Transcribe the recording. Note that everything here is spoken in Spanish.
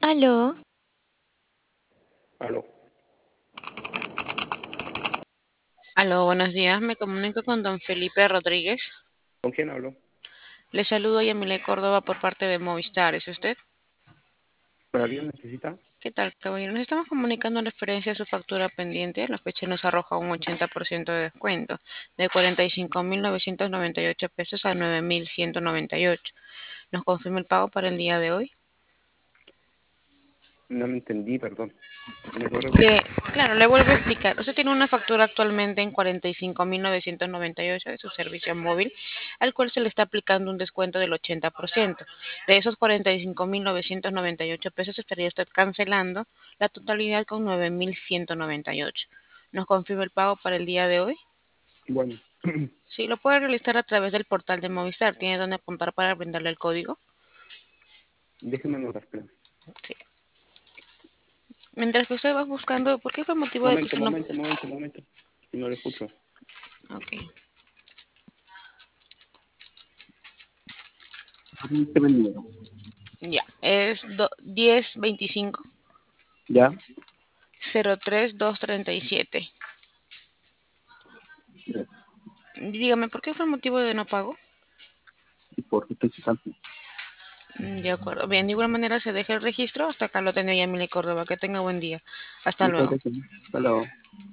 Aló, Aló, Aló, buenos días. Me comunico con don Felipe Rodríguez. ¿con quién hablo? Le saludo Yamile Córdoba por parte de Movistar. ¿Es usted? ¿Para alguien necesita? ¿Qué tal, caballero? Nos estamos comunicando en referencia a su factura pendiente. La fecha nos arroja un 80% de descuento, de 45.998 pesos a 9.198. ¿Nos confirma el pago para el día de hoy? No me entendí, perdón. ¿Me puedo Le, repetir? claro, le vuelvo a explicar. Usted tiene una factura actualmente en 45.998 de su servicio móvil, al cual se le está aplicando un descuento del 80%. De esos 45.998 pesos estaría usted cancelando la totalidad con 9.198. ¿Nos confirma el pago para el día de hoy? Bueno, Sí, lo puede realizar a través del portal de Movistar. ¿Tiene donde apuntar para brindarle el código? déjeme anotar, espera. Sí. Mientras que usted va buscando, ¿por qué fue el motivo de que Momento, usted no... momento, momento, momento. Si no lo escucho. Ok. Repíteme el número. Ya, es 1025 ¿Ya? 03237. Dígame, ¿por qué fue el motivo de no pago? ¿Y por qué estoy cesante? De acuerdo. Bien, de igual manera se deja el registro. Hasta acá lo tenía Yamile Córdoba. Que tenga buen día. Hasta Muchas luego. gracias. Hasta luego.